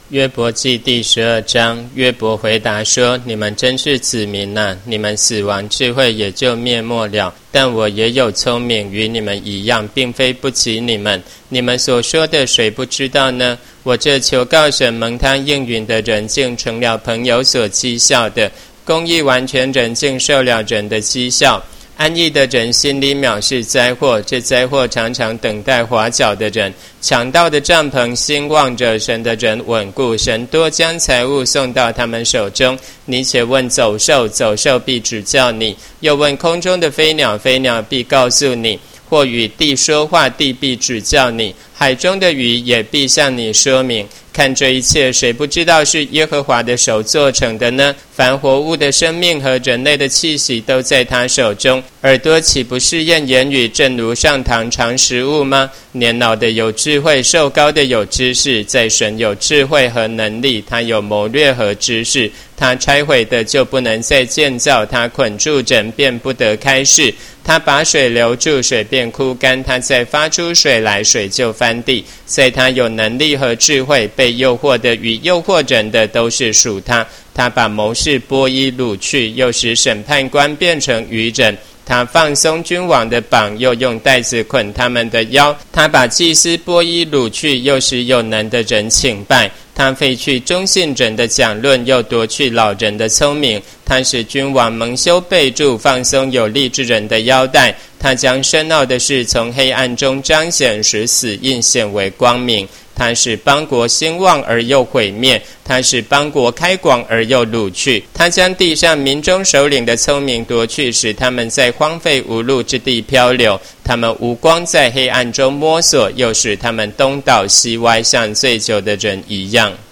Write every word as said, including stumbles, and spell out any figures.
约伯记第十二章，约伯回答说：你们真是子民啊，你们死亡，智慧也就灭没了。但我也有聪明，与你们一样，并非不及你们。你们所说的，谁不知道呢？我这求告神蒙他应允的人，竟成了朋友所讥笑的；公义完全人，竟受了人的讥笑。安逸的人心里藐视灾祸，这灾祸常常等待滑脚的人。强盗的帐篷兴旺着，神的人稳固，神多将财物送到他们手中。你且问走兽，走兽必指教你；又问空中的飞鸟，飞鸟必告诉你；或与地说话，地必指教你；海中的鱼也必向你说明。看这一切，谁不知道是耶和华的手做成的呢？凡活物的生命和人类的气息都在他手中。耳朵岂不试验言语，正如上膛尝食物吗？年老的有智慧，瘦高的有知识，在神有智慧和能力，他有谋略和知识。他拆毁的就不能再建造，他捆住人便不得开释。他把水留住，水便枯干；他再发出水来，水就翻地。在他有能力和智慧，被诱惑的与诱惑人的都是属他。他把谋士剥衣掳去，又使审判官变成愚人。他放松君王的绑，又用带子捆他们的腰。他把祭司剥衣掳去，又使有能的人请拜。他废去忠信人的讲论，又夺去老人的聪明。他使君王蒙羞被助，放松有力之人的腰带。他将深奥的事从黑暗中彰显，使死印显为光明。他使邦国兴旺而又毁灭，他使邦国开广而又掳去。他将地上民中首领的聪明夺去，使他们在荒废无路之地漂流。他们无光在黑暗中摸索，又使他们东倒西歪，像醉酒的人一样。